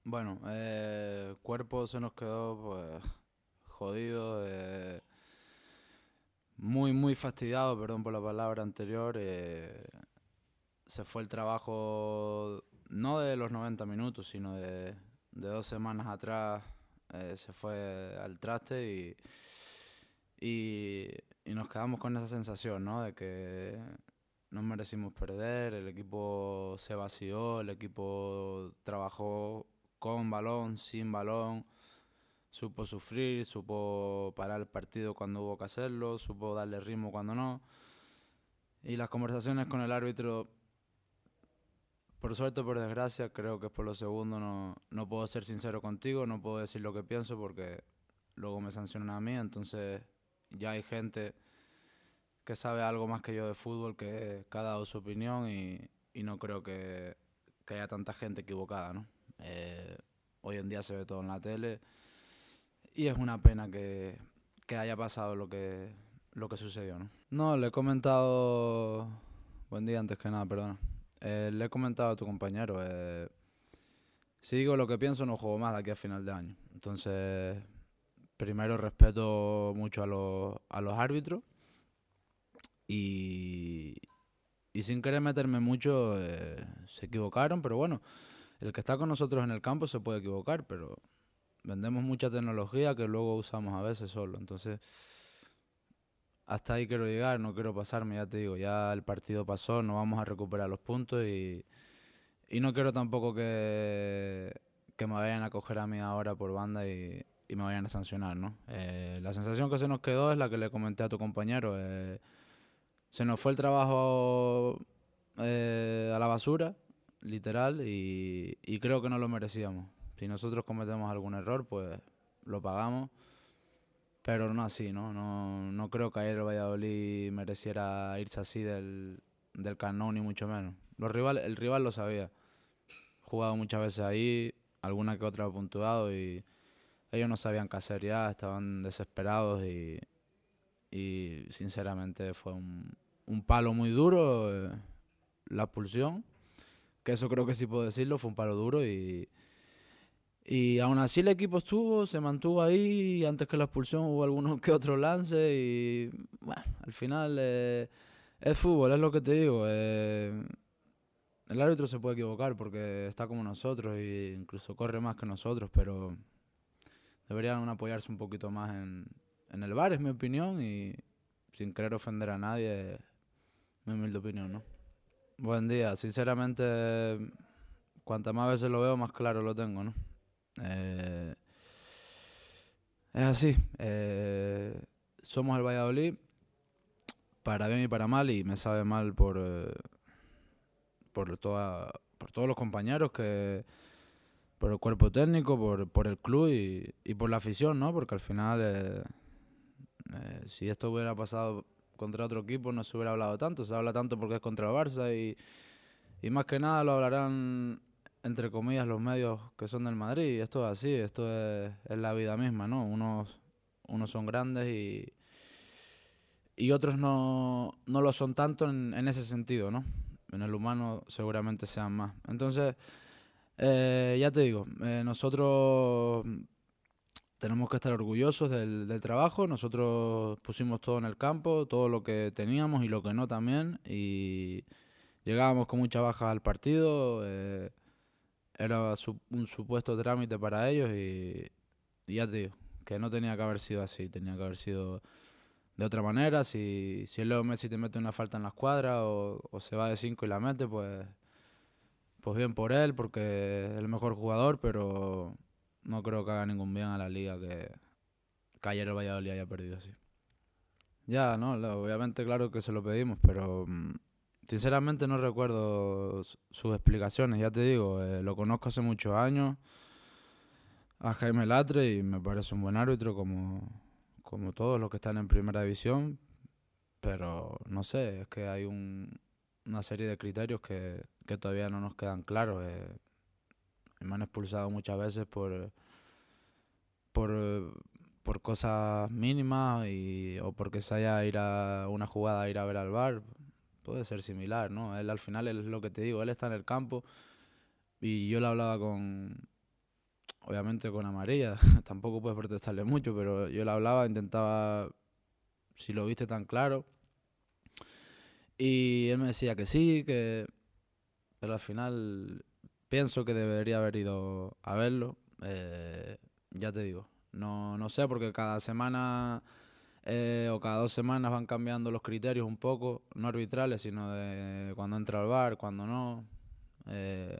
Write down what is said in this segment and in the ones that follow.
Bueno, cuerpo se nos quedó pues jodido, muy fastidiado, perdón por la palabra anterior. Se fue el trabajo no de los 90 minutos, sino de 2 semanas atrás. Se fue al traste y, y nos quedamos con esa sensación, ¿no? De que no merecimos perder, el equipo se vació, el equipo trabajó con balón, sin balón, supo sufrir, supo parar el partido cuando hubo que hacerlo, supo darle ritmo cuando no. Y las conversaciones con el árbitro, por suerte o por desgracia, creo que es por lo segundo, no puedo ser sincero contigo, no puedo decir lo que pienso porque luego me sancionan a mí, entonces ya hay gente que sabe algo más que yo de fútbol, que ha dado su opinión y no creo que haya tanta gente equivocada, ¿no? Eh, Hoy en día se ve todo en la tele y es una pena que haya pasado lo que sucedió, ¿no? No, le he comentado... Buen día antes que nada, perdona. Le he comentado a tu compañero, si digo lo que pienso no juego más de aquí a final de año. Entonces, primero respeto mucho a los árbitros y, y sin querer meterme mucho, se equivocaron, pero bueno, el que está con nosotros en el campo se puede equivocar, pero vendemos mucha tecnología que luego usamos a veces solo. Entonces, hasta ahí quiero llegar, no quiero pasarme, ya te digo, ya el partido pasó, no vamos a recuperar los puntos y no quiero tampoco que me vayan a coger a mí ahora por banda y me vayan a sancionar, ¿no? La sensación que se nos quedó es la que le comenté a tu compañero. Se nos fue el trabajo a la basura, literal, y creo que no lo merecíamos. Si nosotros cometemos algún error, pues lo pagamos, pero no así, ¿no? No creo que ayer el Valladolid mereciera irse así del Camp Nou, ni mucho menos. El rival lo sabía. Jugado muchas veces ahí, alguna que otra ha puntuado y ellos no sabían qué hacer ya, estaban desesperados y sinceramente fue un palo muy duro, la expulsión, que eso creo que sí puedo decirlo, fue un palo duro y aún así el equipo se mantuvo ahí, y antes que la expulsión hubo algunos que otros lances y bueno, al final es fútbol, es lo que te digo. El árbitro se puede equivocar porque está como nosotros e incluso corre más que nosotros, pero deberían apoyarse un poquito más en el VAR, es mi opinión, y sin querer ofender a nadie, mi humilde opinión, ¿no? Buen día, sinceramente, cuantas más veces lo veo, más claro lo tengo, ¿no? Eh, es así, somos el Valladolid, para bien y para mal, y me sabe mal por todos los compañeros, por el cuerpo técnico, por el club y por la afición, ¿no? Porque al final, si esto hubiera pasado contra otro equipo, no se hubiera hablado tanto. Se habla tanto porque es contra el Barça y más que nada lo hablarán, entre comillas, los medios que son del Madrid. Y esto es así, esto es la vida misma, ¿no? Unos son grandes y otros no lo son tanto en ese sentido, ¿no? En el humano seguramente sean más. Entonces, ya te digo, nosotros tenemos que estar orgullosos del trabajo. Nosotros pusimos todo en el campo, todo lo que teníamos y lo que no también. Y llegábamos con muchas bajas al partido. Era un supuesto trámite para ellos y ya te digo, que no tenía que haber sido así. Tenía que haber sido de otra manera. Si el Leo Messi te mete una falta en la escuadra o se va de 5 y la mete, pues bien por él, porque es el mejor jugador, pero no creo que haga ningún bien a la liga que ayer el Valladolid haya perdido así. Ya, no, obviamente claro que se lo pedimos, pero sinceramente no recuerdo sus explicaciones, ya te digo, lo conozco hace muchos años, a Jaime Latre, y me parece un buen árbitro como todos los que están en primera división, pero no sé, es que hay una serie de criterios que todavía no nos quedan claros. Me han expulsado muchas veces por, por cosas mínimas o porque se haya ir a una jugada a ir a ver al bar. Puede ser similar, ¿no? Él al final es lo que te digo, él está en el campo y yo lo hablaba obviamente con amarilla, tampoco puedes protestarle mucho, pero yo le hablaba, intentaba, si lo viste tan claro, y él me decía que sí, pero al final pienso que debería haber ido a verlo. Ya te digo, no sé, porque cada semana o cada 2 semanas van cambiando los criterios un poco, no arbitrales, sino de cuando entra al bar, cuando no. Eh,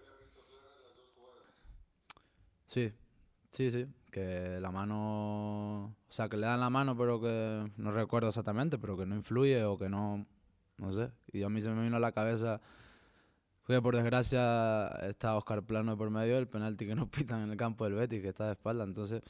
sí, sí, que la mano, o sea, que le dan la mano, pero que no recuerdo exactamente, pero que no influye o que no sé. Y a mí se me vino a la cabeza que por desgracia está Oscar Plano de por medio del penalti que nos pitan en el campo del Betis, que está de espalda, entonces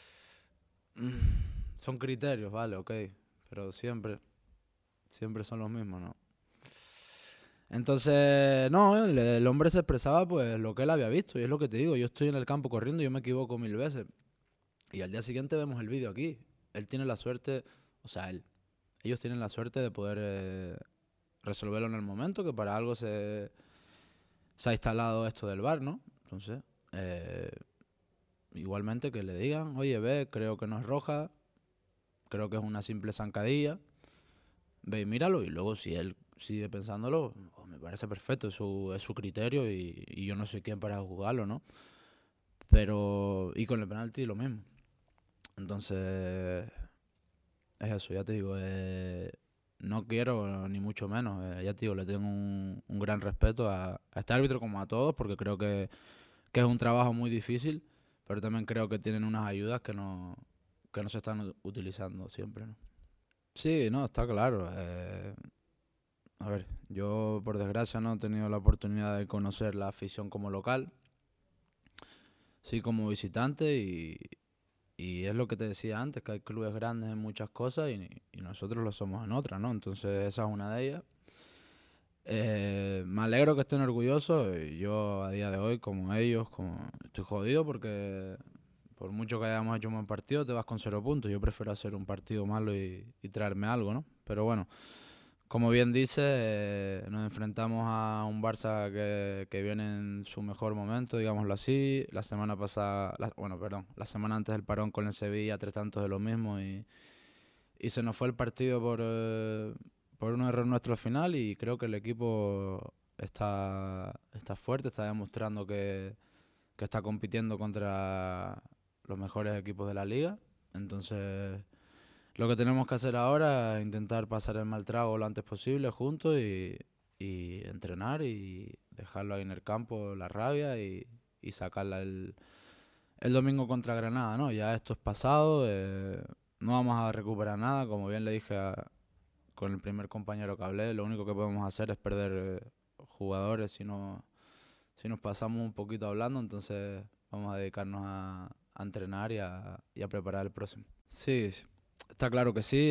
son criterios, vale, ok, pero siempre son los mismos, ¿no? Entonces, no, el hombre se expresaba pues lo que él había visto, y es lo que te digo, yo estoy en el campo corriendo y yo me equivoco 1000 veces, y al día siguiente vemos el vídeo aquí. Él tiene la suerte, o sea, ellos tienen la suerte de poder resolverlo en el momento, que para algo se ha instalado esto del VAR, ¿no? Entonces, eh, igualmente que le digan, oye, ve, creo que no es roja, creo que es una simple zancadilla, ve y míralo, y luego si él sigue pensándolo, pues me parece perfecto, es su criterio y yo no soy quien para juzgarlo, ¿no? Pero, y con el penalti lo mismo. Entonces, es eso, ya te digo, no quiero ni mucho menos, ya te digo, le tengo un gran respeto a este árbitro como a todos, porque creo que es un trabajo muy difícil, pero también creo que tienen unas ayudas que no se están utilizando siempre, ¿no? Sí, no, está claro. A ver, yo por desgracia no he tenido la oportunidad de conocer la afición como local, sí como visitante y es lo que te decía antes, que hay clubes grandes en muchas cosas y nosotros lo somos en otras, ¿no? Entonces esa es una de ellas. Me alegro que estén orgullosos y yo a día de hoy, como ellos, estoy jodido porque por mucho que hayamos hecho un buen partido, te vas con 0 puntos. Yo prefiero hacer un partido malo y traerme algo, ¿no? Pero bueno, como bien dice, nos enfrentamos a un Barça que viene en su mejor momento, digámoslo así. La semana pasada, bueno, perdón, la semana antes del parón con el Sevilla, 3 tantos de lo mismo y se nos fue el partido por un error nuestro al final y creo que el equipo está fuerte, está demostrando que está compitiendo contra los mejores equipos de la liga. Entonces, lo que tenemos que hacer ahora es intentar pasar el mal trago lo antes posible juntos y entrenar y dejarlo ahí en el campo, la rabia y sacarla el domingo contra Granada, ¿no? Ya esto es pasado, no vamos a recuperar nada, como bien le dije con el primer compañero que hablé, lo único que podemos hacer es perder jugadores si nos pasamos un poquito hablando, entonces vamos a dedicarnos a entrenar y a preparar el próximo. Sí, está claro que sí.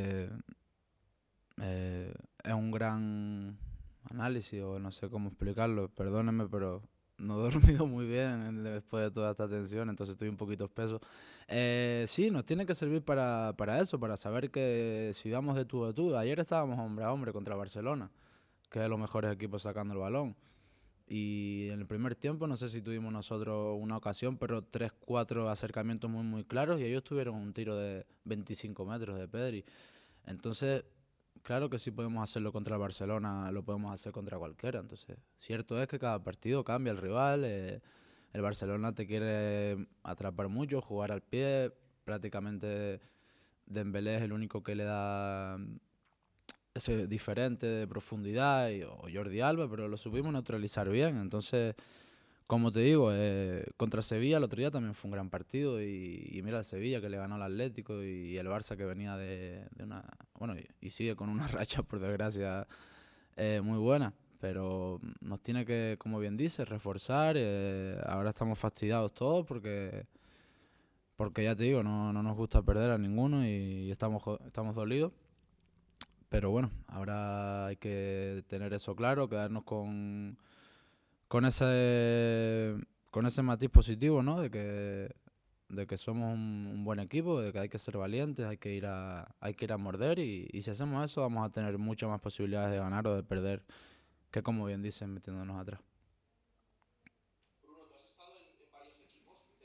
Es un gran análisis, o no sé cómo explicarlo, perdónenme, pero no he dormido muy bien después de toda esta tensión, entonces estoy un poquito espeso. Sí, nos tiene que servir para eso, para saber que si vamos de tú a tú, ayer estábamos hombre a hombre contra Barcelona, que es de los mejores equipos sacando el balón. Y en el primer tiempo, no sé si tuvimos nosotros una ocasión, pero 3, 4 acercamientos muy claros y ellos tuvieron un tiro de 25 metros de Pedri. Entonces, claro que sí podemos hacerlo contra el Barcelona, lo podemos hacer contra cualquiera. Entonces, cierto es que cada partido cambia el rival. El Barcelona te quiere atrapar mucho, jugar al pie. Prácticamente Dembélé es el único que le da ese diferente de profundidad, o Jordi Alba, pero lo supimos neutralizar bien. Entonces, como te digo, contra Sevilla el otro día también fue un gran partido y mira el Sevilla que le ganó al Atlético y el Barça que venía de una... Bueno, y sigue con una racha, por desgracia, muy buena. Pero nos tiene que, como bien dice, reforzar. Ahora estamos fastidiados todos porque ya te digo, no nos gusta perder a ninguno y estamos dolidos. Pero bueno, ahora hay que tener eso claro, quedarnos con ese con ese matiz positivo, ¿no? De que somos un buen equipo, de que hay que ser valientes, hay que ir a morder y si hacemos eso vamos a tener muchas más posibilidades de ganar o de perder que como bien dicen metiéndonos atrás.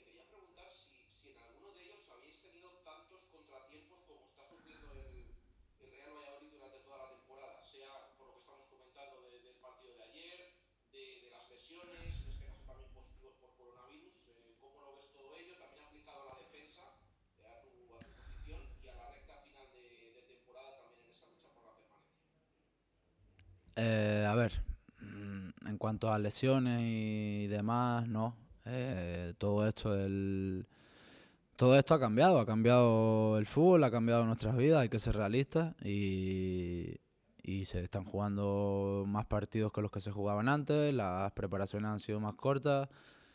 A ver, en cuanto a lesiones y demás, no. Todo esto todo esto ha cambiado el fútbol, ha cambiado nuestras vidas, hay que ser realistas y se están jugando más partidos que los que se jugaban antes, las preparaciones han sido más cortas.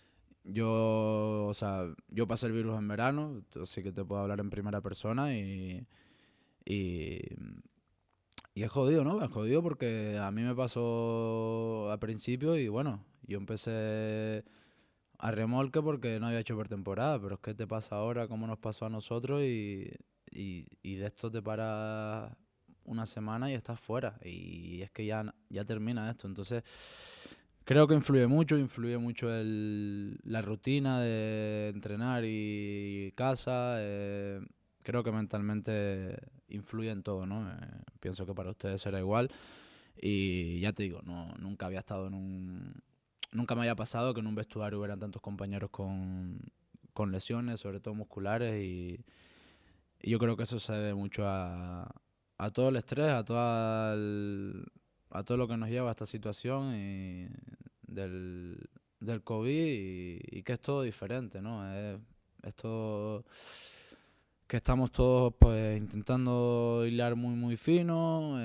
Yo pasé el virus en verano, así que te puedo hablar en primera persona y, y es jodido, ¿no? Es jodido porque a mí me pasó al principio y bueno, yo empecé a remolque porque no había hecho pretemporada, pero es que te pasa ahora como nos pasó a nosotros y de esto te paras una semana y estás fuera y es que ya termina esto, entonces creo que influye mucho la rutina de entrenar y casa, creo que mentalmente influye en todo, ¿no? Pienso que para ustedes será igual y ya te digo, nunca había estado nunca me había pasado que en un vestuario hubieran tantos compañeros con lesiones, sobre todo musculares, y yo creo que eso se debe mucho a todo el estrés, a todo lo que nos lleva a esta situación del COVID y que es todo diferente, ¿no? Es todo que estamos todos pues intentando hilar muy muy fino,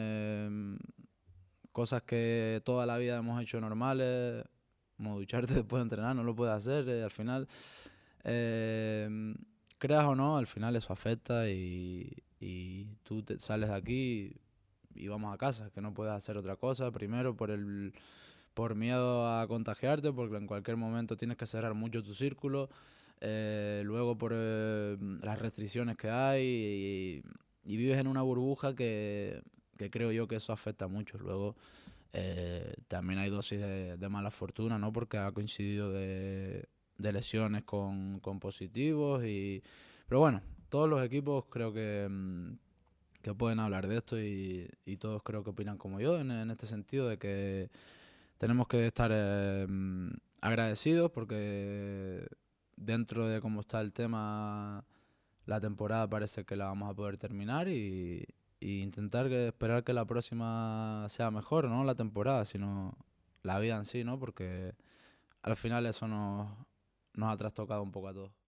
cosas que toda la vida hemos hecho normales, como ducharte después de entrenar, no lo puedes hacer, al final, eh, creas o no, al final eso afecta y tú sales de aquí y vamos a casa, que no puedes hacer otra cosa, primero por miedo a contagiarte, porque en cualquier momento tienes que cerrar mucho tu círculo, luego por las restricciones que hay y vives en una burbuja que creo yo que eso afecta mucho. Luego también hay dosis de mala fortuna, ¿no? Porque ha coincidido de lesiones con positivos pero bueno, todos los equipos creo que pueden hablar de esto y todos creo que opinan como yo en este sentido de que tenemos que estar agradecidos porque dentro de cómo está el tema, la temporada parece que la vamos a poder terminar y intentar esperar que la próxima sea mejor, no la temporada, sino la vida en sí, ¿no? Porque al final eso nos ha trastocado un poco a todos.